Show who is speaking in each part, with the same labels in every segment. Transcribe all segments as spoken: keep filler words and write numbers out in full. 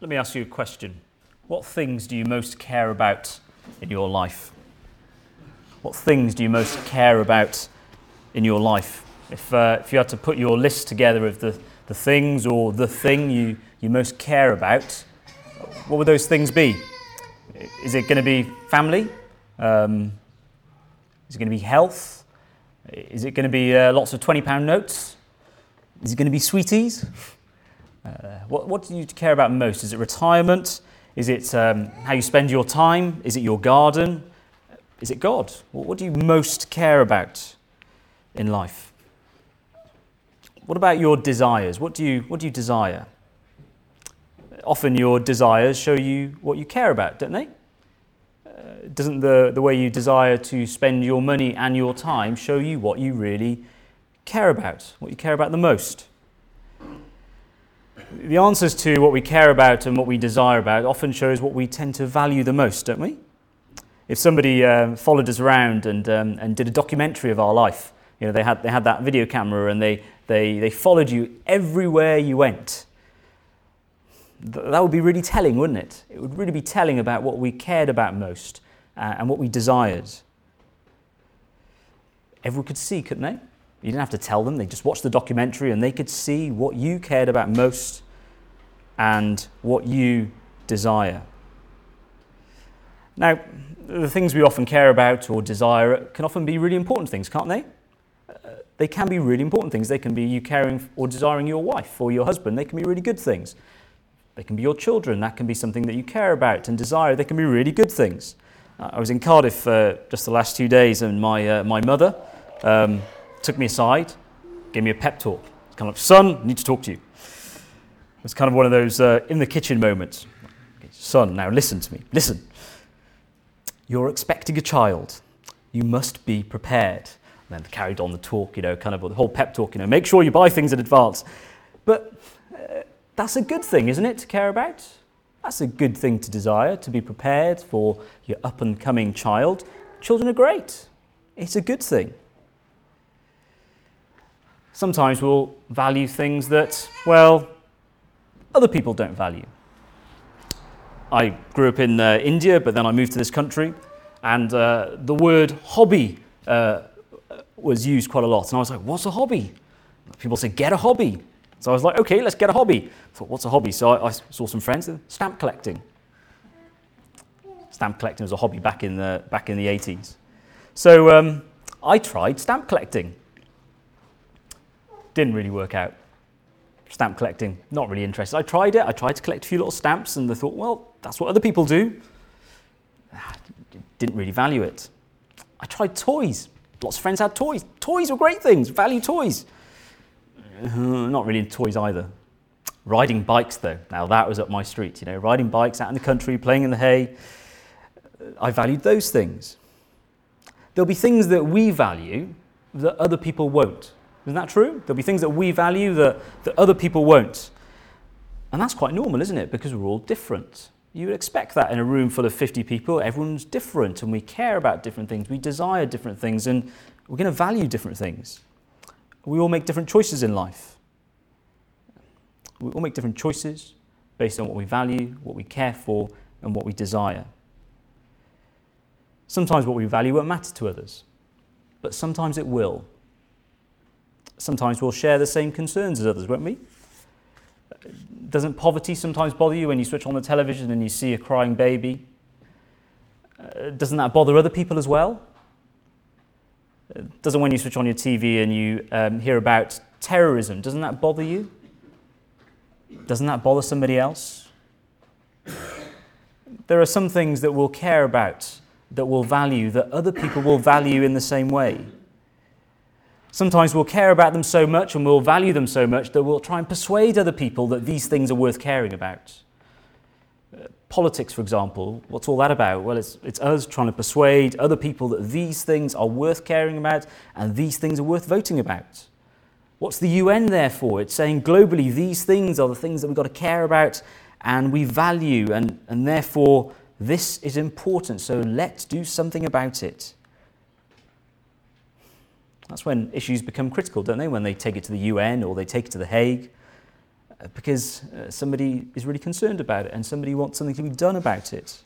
Speaker 1: Let me ask you a question. What things do you most care about in your life? What things do you most care about in your life? If, uh, if you had to put your list together of the, the things or the thing you, you most care about, what would those things be? Is it going to be family? Um, is it going to be health? Is it going to be uh, lots of twenty pound notes? Is it going to be sweeties? Uh, what, what do you care about most? Is it retirement? Is it um, how you spend your time? Is it your garden? Is it God? What, what do you most care about in life? What about your desires? What do you, what do you desire? Often your desires show you what you care about, don't they? Uh, doesn't the, the way you desire to spend your money and your time show you what you really care about, what you care about the most? The answers to what we care about and what we desire about often shows what we tend to value the most, don't we? If somebody uh, followed us around and um, and did a documentary of our life, you know, they had they had that video camera and they they they followed you everywhere you went. Th- that would be really telling, wouldn't it? It would really be telling about what we cared about most uh, and what we desired. Everyone could see, couldn't they? You didn't have to tell them. They just watched the documentary and they could see what you cared about most and what you desire. Now, the things we often care about or desire can often be really important things, can't they? Uh, they can be really important things. They can be you caring or desiring your wife or your husband. They can be really good things. They can be your children. That can be something that you care about and desire. They can be really good things. Uh, I was in Cardiff uh, just the last two days and my uh, my mother um, took me aside, gave me a pep talk. It's kind of, son, I need to talk to you. It was kind of one of those uh, in the kitchen moments. Okay, son, now listen to me. Listen. You're expecting a child. You must be prepared. And then carried on the talk, you know, kind of the whole pep talk, you know, make sure you buy things in advance. But uh, that's a good thing, isn't it, to care about? That's a good thing to desire, to be prepared for your up-and-coming child. Children are great. It's a good thing. Sometimes we'll value things that, well, other people don't value. I grew up in uh, India, but then I moved to this country, and uh, the word hobby uh, was used quite a lot. And I was like, what's a hobby? People say, get a hobby. So I was like, okay, let's get a hobby. I thought, what's a hobby? So I, I saw some friends, stamp collecting. Stamp collecting was a hobby back in the, back in the eighties. So um, I tried stamp collecting. Didn't really work out. Stamp collecting, not really interested. I tried it. I tried to collect a few little stamps and I thought, well, that's what other people do. Didn't really value it. I tried toys. Lots of friends had toys. Toys were great things. Value toys. Uh, not really into toys either. Riding bikes, though. Now that was up my street. You know, riding bikes out in the country, playing in the hay. I valued those things. There'll be things that we value that other people won't. Isn't that true? There'll be things that we value that, that other people won't. And that's quite normal, isn't it? Because we're all different. You would expect that in a room full of fifty people. Everyone's different and we care about different things. We desire different things and we're going to value different things. We all make different choices in life. We all make different choices based on what we value, what we care for, and what we desire. Sometimes what we value won't matter to others, but sometimes it will. Sometimes we'll share the same concerns as others, won't we? Doesn't poverty sometimes bother you when you switch on the television and you see a crying baby? Uh, doesn't that bother other people as well? Uh, doesn't when you switch on your T V and you um, hear about terrorism, doesn't that bother you? Doesn't that bother somebody else? There are some things that we'll care about, that we'll value, that other people will value in the same way. Sometimes we'll care about them so much and we'll value them so much that we'll try and persuade other people that these things are worth caring about. Uh, politics, for example, what's all that about? Well, it's, it's us trying to persuade other people that these things are worth caring about and these things are worth voting about. What's the U N there for? It's saying globally these things are the things that we've got to care about and we value and, and therefore this is important, so let's do something about it. That's when issues become critical, don't they? When they take it to the U N or they take it to The Hague. because uh, somebody is really concerned about it and somebody wants something to be done about it.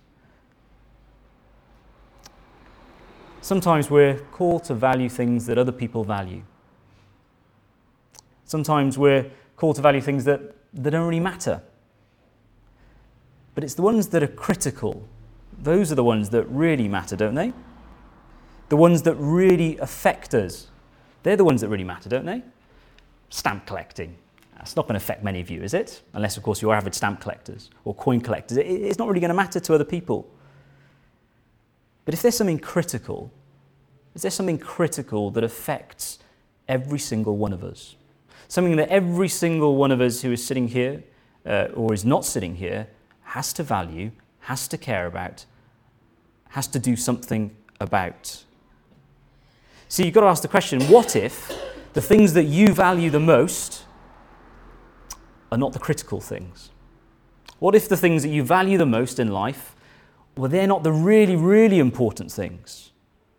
Speaker 1: Sometimes we're called to value things that other people value. Sometimes we're called to value things that, that don't really matter. But it's the ones that are critical. Those are the ones that really matter, don't they? The ones that really affect us. They're the ones that really matter, don't they? Stamp collecting. That's not going to affect many of you, is it? Unless, of course, you're avid stamp collectors or coin collectors. It's not really going to matter to other people. But if there's something critical, is there something critical that affects every single one of us? Something that every single one of us who is sitting here uh, or is not sitting here has to value, has to care about, has to do something about. So you've got to ask the question, what if the things that you value the most are not the critical things? What if the things that you value the most in life, well, they're not the really, really important things?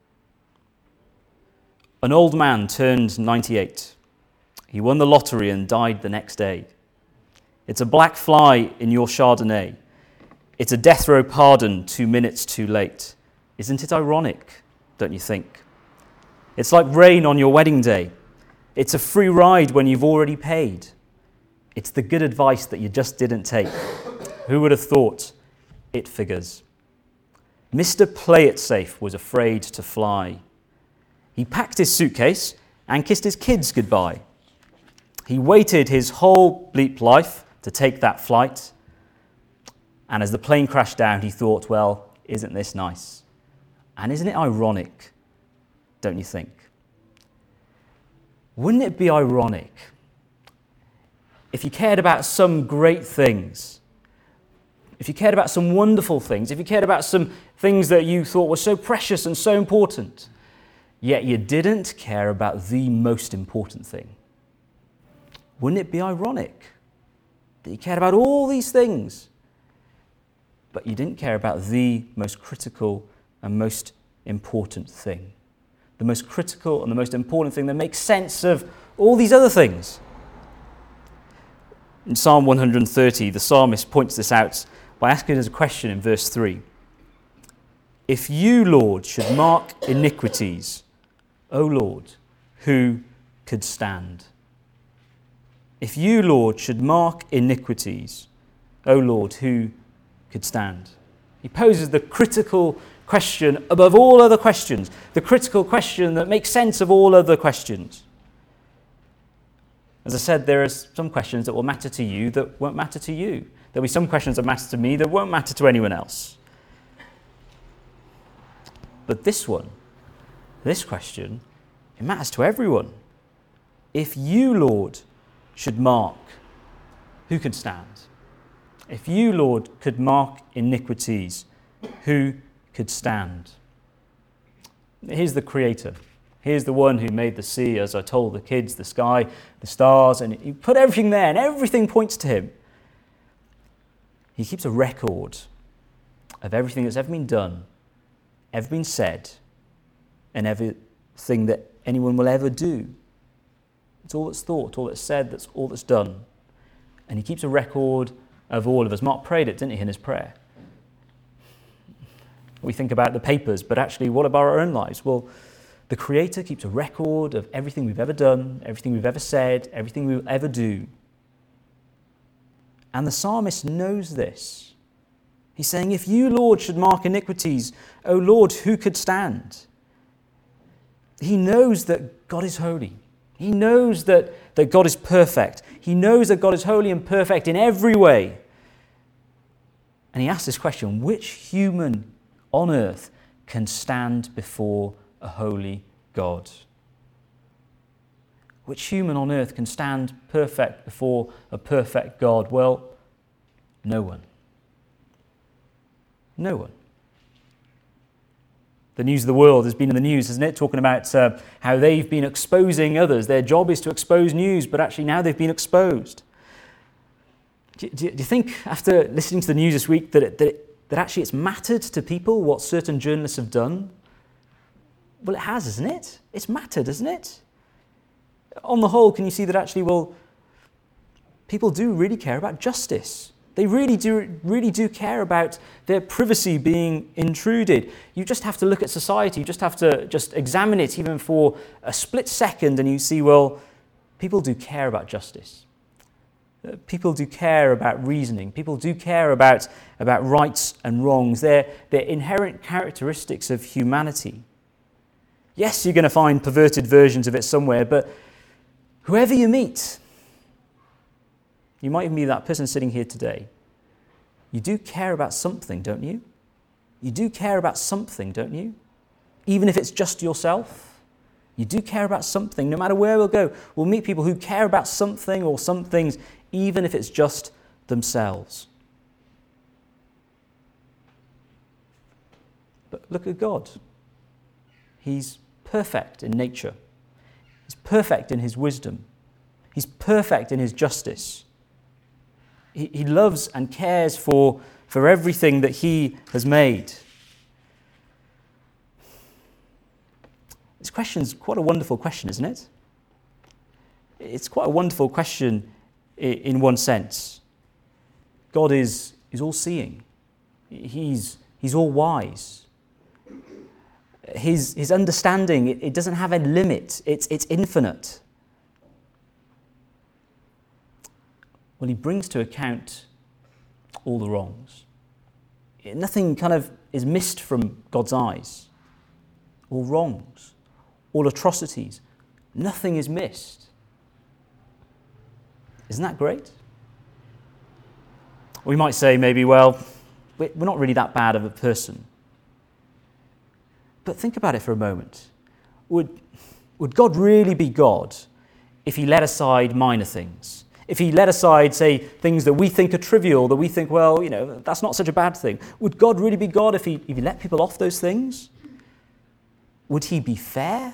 Speaker 1: An old man turned ninety-eight. He won the lottery and died the next day. It's a black fly in your Chardonnay. It's a death row pardon two minutes too late. Isn't it ironic, don't you think? It's like rain on your wedding day. It's a free ride when you've already paid. It's the good advice that you just didn't take. Who would have thought? It figures. Mister Play It Safe was afraid to fly. He packed his suitcase and kissed his kids goodbye. He waited his whole bleep life to take that flight. And as the plane crashed down, he thought, well, isn't this nice? And isn't it ironic, don't you think? Wouldn't it be ironic if you cared about some great things, if you cared about some wonderful things, if you cared about some things that you thought were so precious and so important, yet you didn't care about the most important thing? Wouldn't it be ironic that you cared about all these things, but you didn't care about the most critical and most important thing? The most critical and the most important thing that makes sense of all these other things. In Psalm one hundred thirty, the psalmist points this out by asking us a question in verse three. If you, Lord, should mark iniquities, O Lord, who could stand? If you, Lord, should mark iniquities, O Lord, who could stand? He poses the critical question above all other questions, the critical question that makes sense of all other questions. As I said, there are some questions that will matter to you that won't matter to you. There'll be some questions that matter to me that won't matter to anyone else. But this one, this question, it matters to everyone. If you, Lord, should mark, who could stand? If you, Lord, could mark iniquities, who could stand? Here's the Creator. Here's the one who made the sea, as I told the kids, the sky, the stars, and he put everything there, and everything points to him. He keeps a record of everything that's ever been done, ever been said, and everything that anyone will ever do. It's all that's thought, all that's said, that's all that's done. And he keeps a record of all of us. Mark prayed it, didn't he, in his prayer? We think about the papers, but actually, what about our own lives? Well, the Creator keeps a record of everything we've ever done, everything we've ever said, everything we will ever do. And the psalmist knows this. He's saying, if you, Lord, should mark iniquities, O Lord, who could stand? He knows that God is holy. He knows that, that God is perfect. He knows that God is holy and perfect in every way. And he asks this question, which human on earth can stand before a holy God? Which human on earth can stand perfect before a perfect God? Well, no one. No one. The News of the World has been in the news, hasn't it? Talking about uh, how they've been exposing others. Their job is to expose news, but actually now they've been exposed. Do, do, do you think, after listening to the news this week, that, it, that, it, that actually it's mattered to people what certain journalists have done? Well, it has, isn't it? It's mattered, isn't it? On the whole, can you see that actually, well, people do really care about justice. They really do, really do care about their privacy being intruded. You just have to look at society. You just have to just examine it even for a split second, and you see, well, people do care about justice. People do care about reasoning. People do care about, about rights and wrongs. They're, they're inherent characteristics of humanity. Yes, you're going to find perverted versions of it somewhere, but whoever you meet, you might even be that person sitting here today, you do care about something, don't you? You do care about something, don't you? Even if it's just yourself, you do care about something. No matter where we'll go, we'll meet people who care about something or some things, even if it's just themselves. But look at God. He's perfect in nature. He's perfect in his wisdom. He's perfect in his justice. He, he loves and cares for, for everything that he has made. This question's quite a wonderful question, isn't it? It's quite a wonderful question in one sense. God is, is all-seeing. He's, he's all-wise. His, his understanding, it, it doesn't have a limit. It's, it's infinite. Well, he brings to account all the wrongs. Nothing kind of is missed from God's eyes. All wrongs, all atrocities, nothing is missed. Isn't that great? We might say maybe, well, we're not really that bad of a person. But think about it for a moment. Would, would God really be God if he let aside minor things? If he let aside, say, things that we think are trivial, that we think, well, you know, that's not such a bad thing. Would God really be God if he, if he let people off those things? Would he be fair?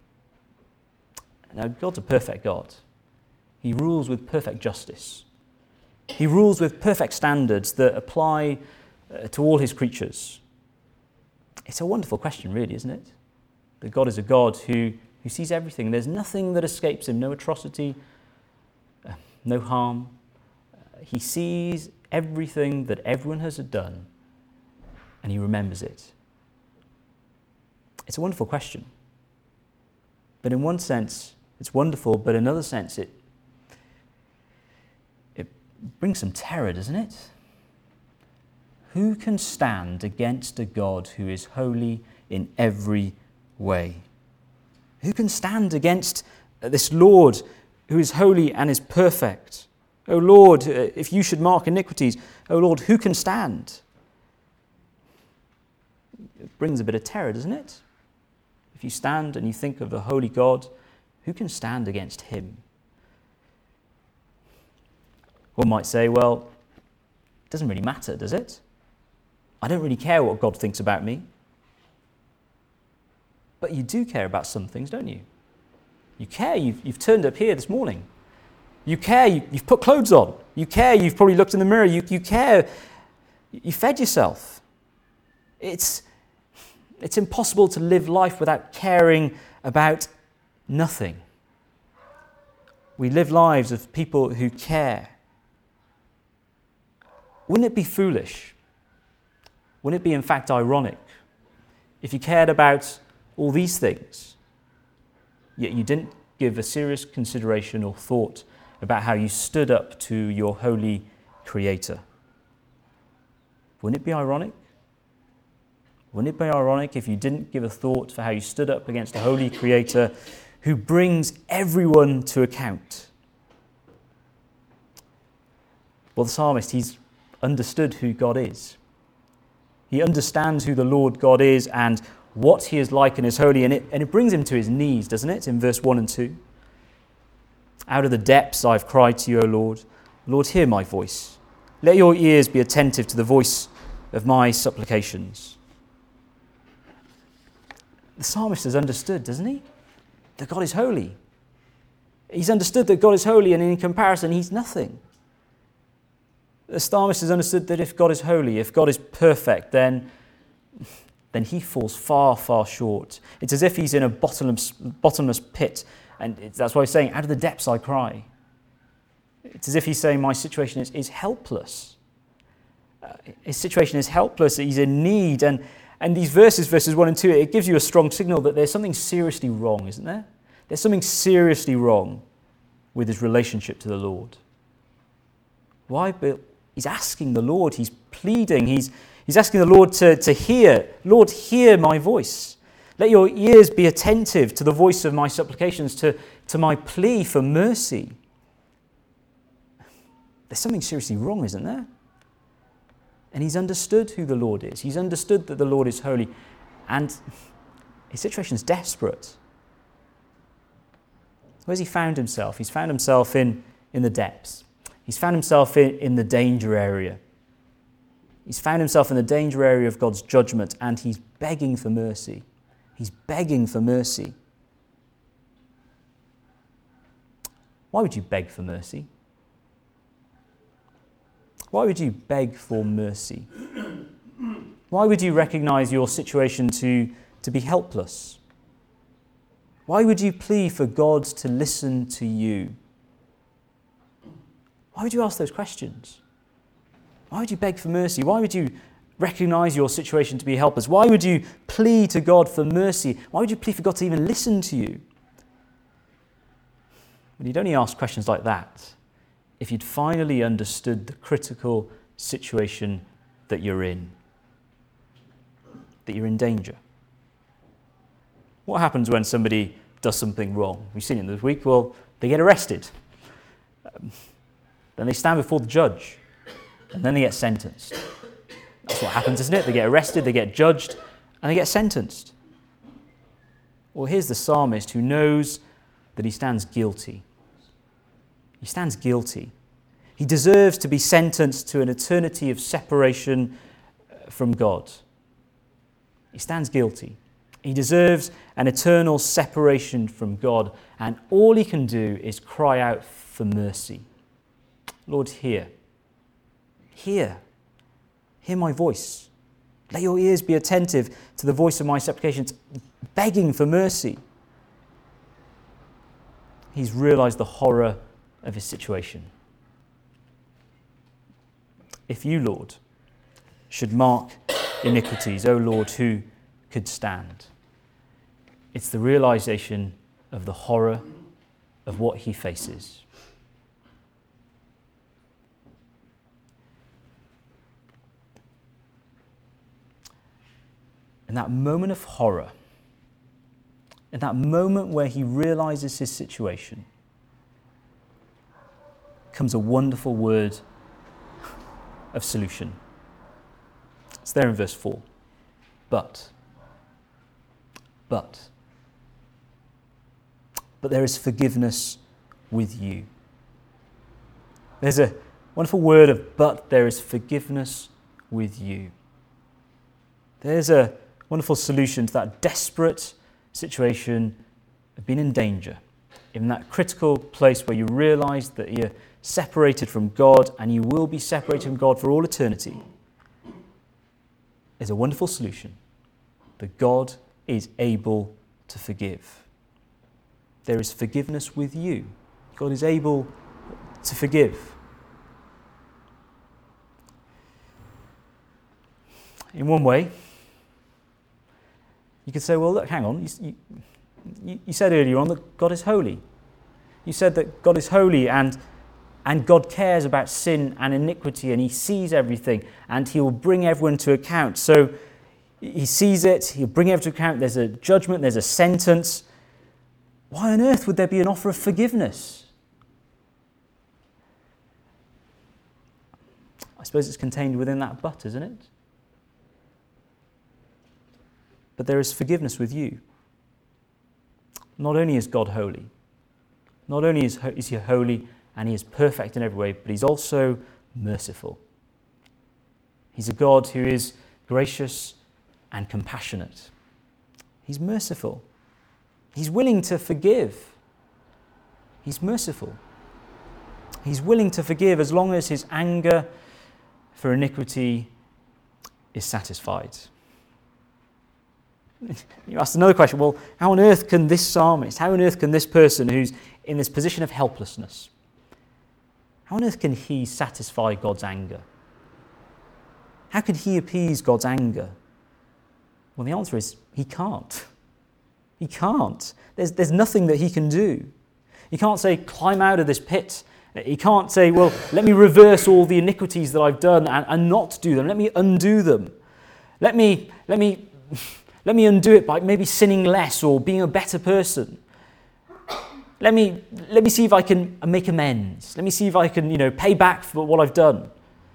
Speaker 1: Now, God's a perfect God. He rules with perfect justice. He rules with perfect standards that apply uh, to all his creatures. It's a wonderful question, really, isn't it? That God is a God who, who sees everything. There's nothing that escapes him, no atrocity, uh, no harm. Uh, he sees everything that everyone has done, and he remembers it. It's a wonderful question. But in one sense, it's wonderful, but in another sense, it it brings some terror, doesn't it? Who can stand against a God who is holy in every way? Who can stand against this Lord who is holy and is perfect? O Lord, if you should mark iniquities, O Lord, who can stand? It brings a bit of terror, doesn't it? If you stand and you think of a holy God, who can stand against him? One might say, well, it doesn't really matter, does it? I don't really care what God thinks about me. But you do care about some things, don't you? You care, you've, you've turned up here this morning. You care, you, you've put clothes on. You care, you've probably looked in the mirror. You, you care, you fed yourself. It's, it's impossible to live life without caring about nothing. We live lives of people who care. Wouldn't it be foolish? Wouldn't it be, in fact, ironic if you cared about all these things, yet you didn't give a serious consideration or thought about how you stood up to your holy Creator? Wouldn't it be ironic? Wouldn't it be ironic if you didn't give a thought for how you stood up against a holy Creator who brings everyone to account? Well, the psalmist, he's understood who God is. He understands who the Lord God is and what he is like and is holy, and it, and it brings him to his knees, doesn't it, in verse one and two? Out of the depths I've cried to you, O Lord. Lord, hear my voice. Let your ears be attentive to the voice of my supplications. The psalmist has understood, doesn't he, that God is holy. He's understood that God is holy, and in comparison, he's nothing. The psalmist has understood that if God is holy, if God is perfect, then, then he falls far, far short. It's as if he's in a bottomless, bottomless pit, and it's, that's why he's saying, out of the depths I cry. It's as if he's saying, my situation is, is helpless. Uh, his situation is helpless, he's in need. And, and these verses, verses one and two, it gives you a strong signal that there's something seriously wrong, isn't there? There's something seriously wrong with his relationship to the Lord. Why? But he's asking the Lord, he's pleading, he's, he's asking the Lord to, to hear. Lord, hear my voice. Let your ears be attentive to the voice of my supplications, to, to my plea for mercy. There's something seriously wrong, isn't there? And he's understood who the Lord is. He's understood that the Lord is holy. And his situation is desperate. Where's he found himself? He's found himself in, in the depths. He's found himself in, in the danger area. He's found himself in the danger area of God's judgment, and he's begging for mercy. He's begging for mercy. Why would you beg for mercy? Why would you beg for mercy? Why would you recognize your situation to, to be helpless? Why would you plead for God to listen to you? Why would you ask those questions? Why would you beg for mercy? Why would you recognize your situation to be helpless? Why would you plead to God for mercy? Why would you plead for God to even listen to you? Well, you'd only ask questions like that if you'd finally understood the critical situation that you're in, that you're in danger. What happens when somebody does something wrong? We've seen it this week. Well, they get arrested. Um, then they stand before the judge, and then they get sentenced. That's what happens, isn't it? They get arrested, they get judged, and they get sentenced. Well, here's the psalmist who knows that he stands guilty. He stands guilty. He deserves to be sentenced to an eternity of separation from God. He stands guilty. He deserves an eternal separation from God, and all he can do is cry out for mercy. Lord, hear. Hear. Hear my voice. Let your ears be attentive to the voice of my supplications, begging for mercy. He's realized the horror of his situation. If you, Lord, should mark iniquities, O Lord, who could stand? It's the realization of the horror of what he faces. In that moment of horror, in that moment where he realizes his situation, comes a wonderful word of solution. It's there in verse four. But, but, but there is forgiveness with you. There's a wonderful word of but there is forgiveness with you. There's a wonderful solution to that desperate situation of being in danger, in that critical place where you realize that you're separated from God and you will be separated from God for all eternity. There's a wonderful solution that God is able to forgive. There is forgiveness with you. God is able to forgive. In one way, you could say, well, look, hang on. You, you, you said earlier on that God is holy. You said that God is holy and, and God cares about sin and iniquity and he sees everything and he will bring everyone to account. So he sees it, he'll bring everyone to account. There's a judgment, there's a sentence. Why on earth would there be an offer of forgiveness? I suppose it's contained within that but, isn't it? But there is forgiveness with you. Not only is God holy, not only is, is he holy and he is perfect in every way, but he's also merciful. He's a God who is gracious and compassionate. He's merciful. He's willing to forgive. He's merciful. He's willing to forgive as long as his anger for iniquity is satisfied. You ask another question, well, how on earth can this psalmist, how on earth can this person who's in this position of helplessness, How on earth can he satisfy God's anger? How could he appease God's anger? Well, the answer is he can't. He can't. There's, there's nothing that he can do. He can't say, climb out of this pit. He can't say, well, let me reverse all the iniquities that I've done and, and not do them. Let me undo them. Let me, let me, let me undo it by maybe sinning less or being a better person. Let me, let me see if I can make amends. Let me see if I can, you know, pay back for what I've done.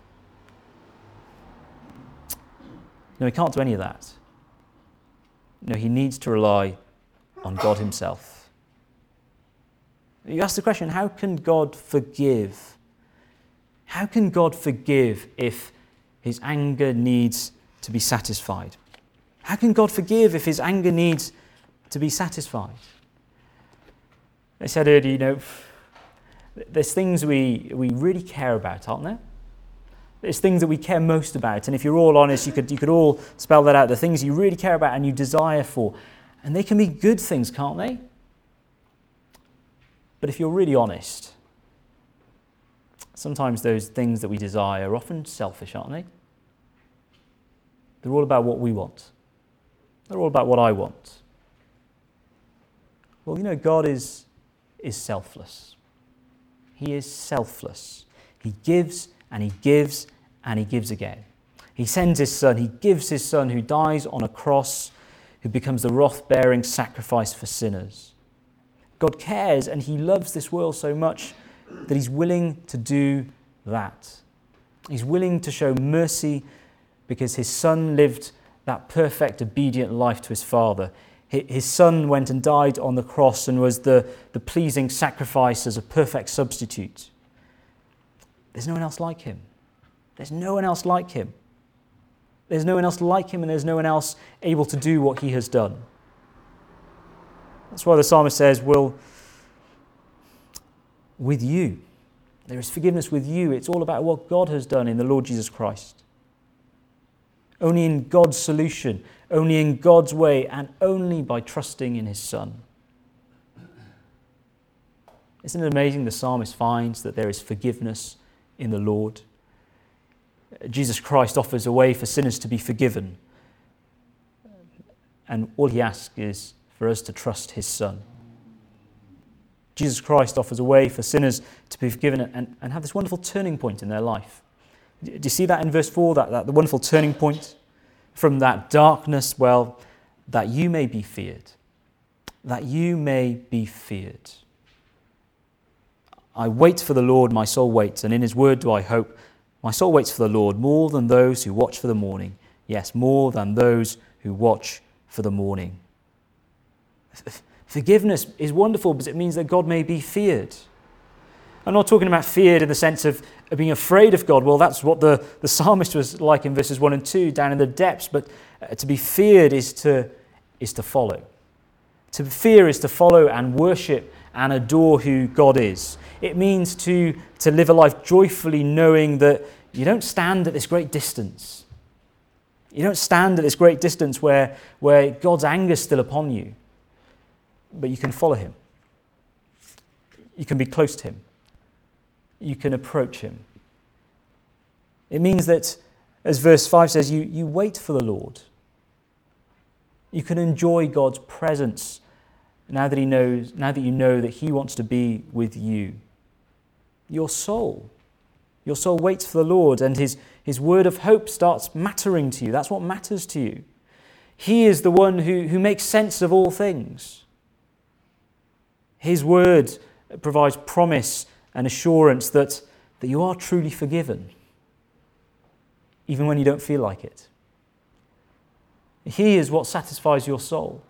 Speaker 1: No, he can't do any of that. No, he needs to rely on God himself. You ask the question, how can God forgive? How can God forgive if his anger needs to be satisfied? How can God forgive if his anger needs to be satisfied? I said earlier, you know, there's things we, we really care about, aren't there? There's things that we care most about, and if you're all honest, you could you could all spell that out, the things you really care about and you desire for. And they can be good things, can't they? But if you're really honest, sometimes those things that we desire are often selfish, aren't they? They're all about what we want. They're all about what I want. Well, you know, God is, is selfless. He is selfless. He gives and he gives and he gives again. He sends his son. He gives his son who dies on a cross, who becomes the wrath-bearing sacrifice for sinners. God cares and he loves this world so much that he's willing to do that. He's willing to show mercy because his son lived that perfect, obedient life to his Father. His son went and died on the cross and was the, the pleasing sacrifice as a perfect substitute. There's no one else like him. There's no one else like him. There's no one else like him and there's no one else able to do what he has done. That's why the psalmist says, well, with you, there is forgiveness with you. It's all about what God has done in the Lord Jesus Christ. Only in God's solution, only in God's way, and only by trusting in his Son. Isn't it amazing the psalmist finds that there is forgiveness in the Lord? Jesus Christ offers a way for sinners to be forgiven. And all he asks is for us to trust his Son. Jesus Christ offers a way for sinners to be forgiven and, and have this wonderful turning point in their life. Do you see that in verse four, that, that the wonderful turning point? From that darkness, well, that you may be feared. That you may be feared. I wait for the Lord, my soul waits, and in his word do I hope. My soul waits for the Lord more than those who watch for the morning. Yes, more than those who watch for the morning. Forgiveness is wonderful because it means that God may be feared. I'm not talking about feared in the sense of being afraid of God. Well, that's what the, the psalmist was like in verses one and two, down in the depths. But uh, to be feared is to, is to follow. To fear is to follow and worship and adore who God is. It means to, to live a life joyfully knowing that you don't stand at this great distance. You don't stand at this great distance where, where God's anger is still upon you. But you can follow him. You can be close to him. You can approach him. It means that, as verse five says, you, you wait for the Lord. You can enjoy God's presence now that he knows, now that you know that he wants to be with you. Your soul. Your soul waits for the Lord, and his, his word of hope starts mattering to you. That's what matters to you. He is the one who, who makes sense of all things. His word provides promise and assurance that, that you are truly forgiven, even when you don't feel like it. He is what satisfies your soul.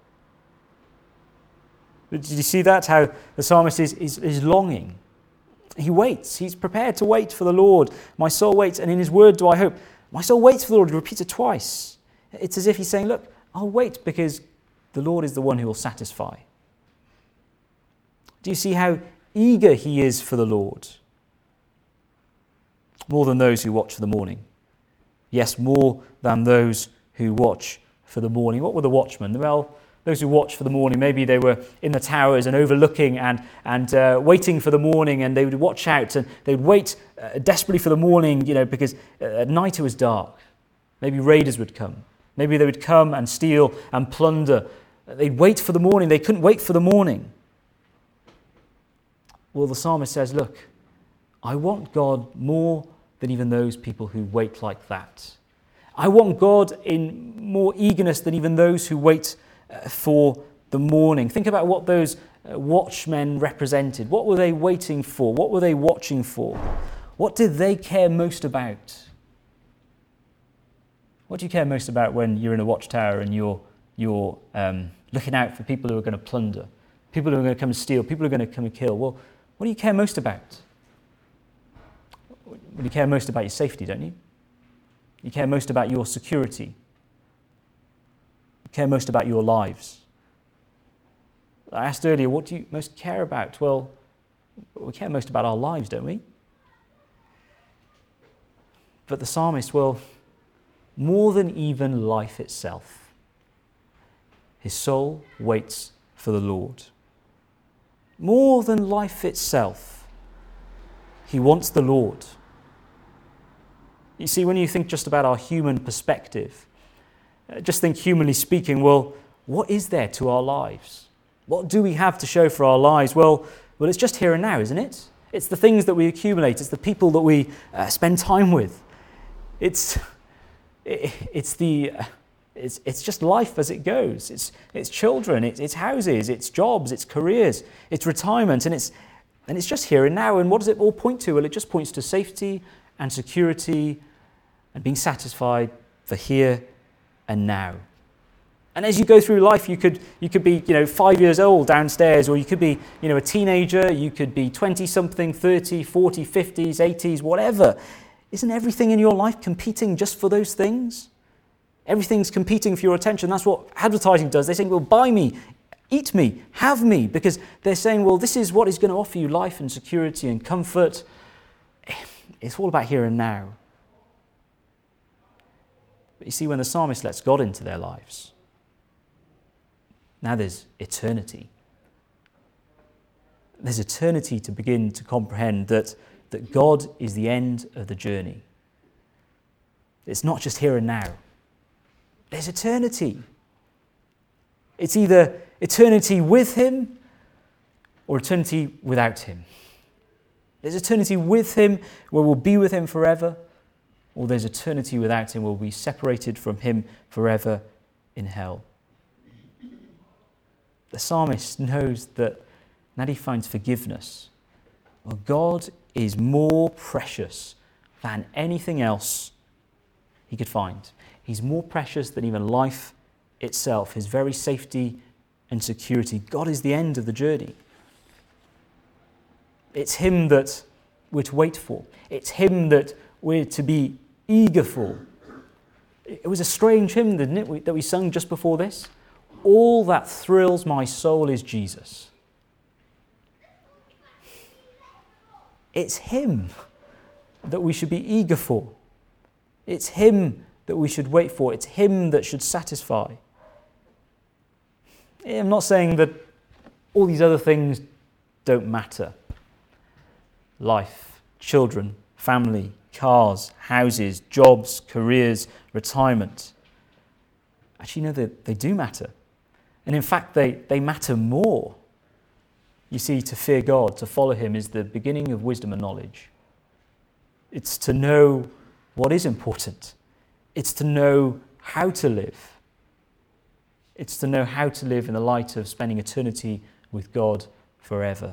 Speaker 1: Did you see that? How the psalmist is, is, is longing. He waits. He's prepared to wait for the Lord. My soul waits, and in his word do I hope. My soul waits for the Lord. He repeats it twice. It's as if he's saying, look, I'll wait because the Lord is the one who will satisfy. Do you see how eager he is for the Lord? More than those who watch for the morning. Yes, more than those who watch for the morning. What were the watchmen? Well, Those who watch for the morning, maybe they were in the towers and overlooking and, and uh, waiting for the morning, and they would watch out and they would wait uh, desperately for the morning, you know, because at night it was dark. Maybe raiders would come. Maybe they would come and steal and plunder. They'd wait for the morning. They couldn't wait for the morning. Well, the psalmist says, look, I want God more than even those people who wait like that. I want God in more eagerness than even those who wait uh, for the morning. Think about what those uh, watchmen represented. What were they waiting for? What were they watching for? What did they care most about? What do you care most about when you're in a watchtower and you're, you're um, looking out for people who are going to plunder, people who are going to come and steal, people who are going to come and kill? Well, what do you care most about? Well, you care most about your safety, don't you? You care most about your security. You care most about your lives. I asked earlier, what do you most care about? Well, we care most about our lives, don't we? But the psalmist, well, more than even life itself, his soul waits for the Lord. More than life itself, he wants the Lord. You see, when you think just about our human perspective, just think humanly speaking, well, what is there to our lives? What do we have to show for our lives? Well, well, it's just here and now, isn't it? It's the things that we accumulate. It's the people that we uh, spend time with. It's it, it's the uh, it's it's just life as it goes. It's it's children. It's it's houses. It's jobs. It's careers. It's retirement, and it's and it's just here and now. And what does it all point to? Well, it just points to safety and security and being satisfied for here and now. And as you go through life, you could you could be, you know, five years old downstairs, or you could be, you know, a teenager, you could be twenty-something, thirty, forty, fifties, eighties, whatever. Isn't everything in your life competing just for those things? Everything's competing for your attention. That's what advertising does. They say, well, buy me, eat me, have me, because they're saying, well, this is what is going to offer you life and security and comfort. It's all about here and now. But you see, when the psalmist lets God into their lives, now there's eternity. There's eternity to begin to comprehend that, that God is the end of the journey. It's not just here and now. There's eternity. It's either eternity with him or eternity without him. There's eternity with him where we'll be with him forever, or there's eternity without him where we'll be separated from him forever in hell. The psalmist knows that now he finds forgiveness. Well, God is more precious than anything else he could find. He's more precious than even life itself, his very safety and security. God is the end of the journey. It's him that we're to wait for. It's him that we're to be eager for. It was a strange hymn, didn't it, that we sung just before this? All that thrills my soul is Jesus. It's him that we should be eager for. It's him that we should wait for. It's him that should satisfy. I'm not saying that all these other things don't matter. Life, children, family, cars, houses, jobs, careers, retirement. Actually, no, they, they do matter. And in fact, they, they matter more. You see, to fear God, to follow him, is the beginning of wisdom and knowledge. It's to know what is important. It's to know how to live. It's to know how to live in the light of spending eternity with God forever.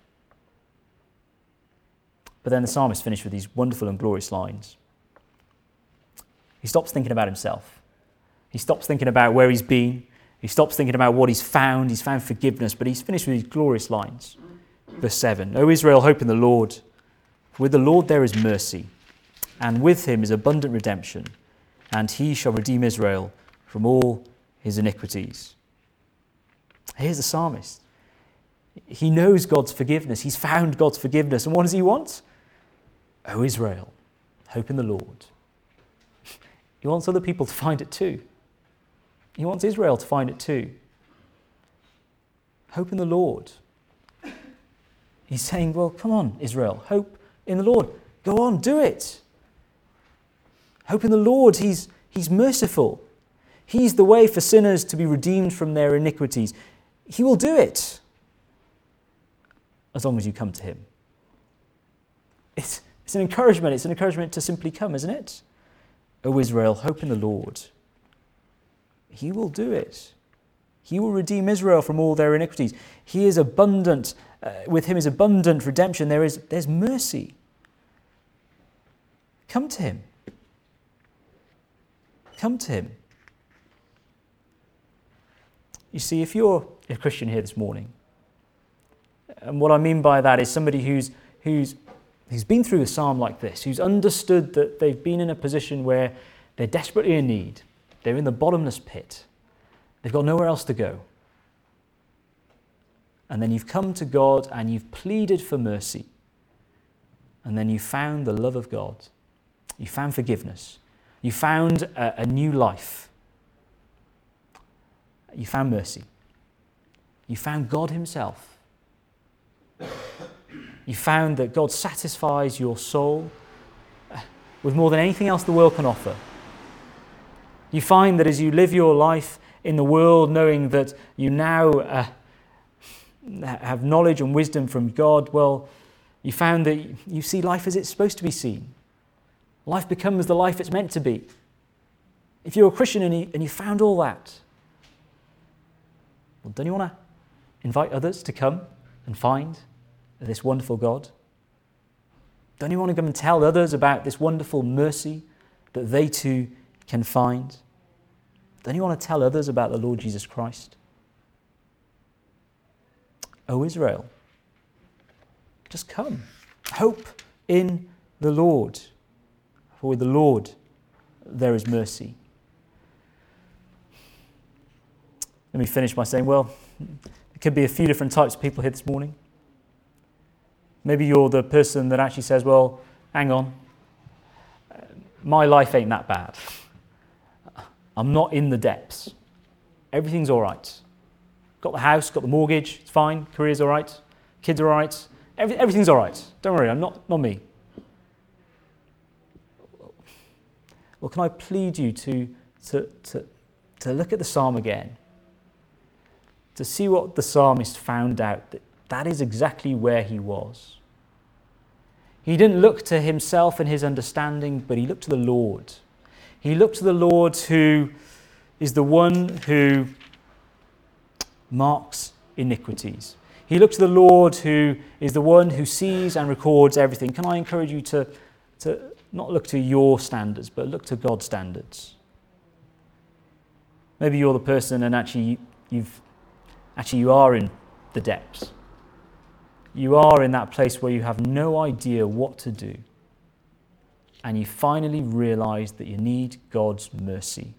Speaker 1: But then the psalmist finished with these wonderful and glorious lines. He stops thinking about himself. He stops thinking about where he's been. He stops thinking about what he's found. He's found forgiveness, but he's finished with these glorious lines. Verse seven, O Israel, hope in the Lord. With the Lord there is mercy, and with him is abundant redemption, and he shall redeem Israel from all his iniquities. Here's the psalmist. He knows God's forgiveness. He's found God's forgiveness. And what does he want? O Israel, hope in the Lord. He wants other people to find it too. He wants Israel to find it too. Hope in the Lord. He's saying, well, come on, Israel, hope in the Lord. Go on, do it. Hope in the Lord. He's, he's merciful. He's the way for sinners to be redeemed from their iniquities. He will do it as long as you come to him. It's, it's an encouragement. It's an encouragement to simply come, isn't it? O Israel, hope in the Lord. He will do it. He will redeem Israel from all their iniquities. He is abundant. Uh, with him is abundant redemption. There is there's mercy. Come to him. Come to him. You see, if you're a Christian here this morning, and what I mean by that is somebody who's who's who's been through a psalm like this, who's understood that they've been in a position where they're desperately in need, they're in the bottomless pit, they've got nowhere else to go. And then you've come to God and you've pleaded for mercy. And then you found the love of God. You found forgiveness. You found a, a new life. You found mercy. You found God himself. You found that God satisfies your soul with more than anything else the world can offer. You find that as you live your life in the world, knowing that you now uh, have knowledge and wisdom from God, well, you found that you see life as it's supposed to be seen. Life becomes the life it's meant to be. If you're a Christian and you, and you found all that, well, don't you want to invite others to come and find this wonderful God? Don't you want to come and tell others about this wonderful mercy that they too can find? Don't you want to tell others about the Lord Jesus Christ? O Israel, just come. Hope in the Lord. For with the Lord there is mercy. Let me finish by saying, well, there could be a few different types of people here this morning. Maybe you're the person that actually says, well, hang on, my life ain't that bad. I'm not in the depths. Everything's all right. Got the house, got the mortgage, it's fine, career's all right, kids are all right, Every, everything's all right. Don't worry, I'm not, not me. Well, can I plead you to, to, to, to look at the psalm again, to see what the psalmist found out, that that is exactly where he was. He didn't look to himself and his understanding, but he looked to the Lord. He looked to the Lord who is the one who marks iniquities. He looked to the Lord who is the one who sees and records everything. Can I encourage you to, to not look to your standards, but look to God's standards? Maybe you're the person and actually you've actually you are in the depths. You are in that place where you have no idea what to do. And you finally realize that you need God's mercy.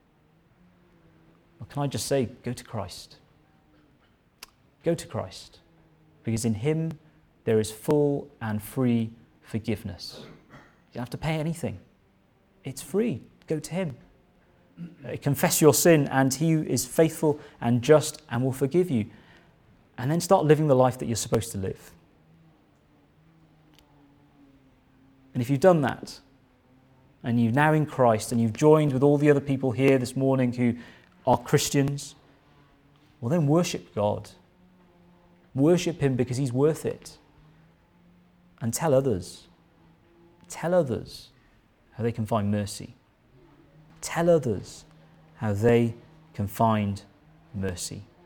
Speaker 1: Well, can I just say, go to Christ. Go to Christ. Because in him there is full and free forgiveness. You don't have to pay anything. It's free. Go to him. Uh, confess your sin and he is faithful and just and will forgive you. And then start living the life that you're supposed to live. And if you've done that, and you're now in Christ, and you've joined with all the other people here this morning who are Christians, well then worship God. Worship him because he's worth it. And tell others. Tell others how they can find mercy. Tell others how they can find mercy.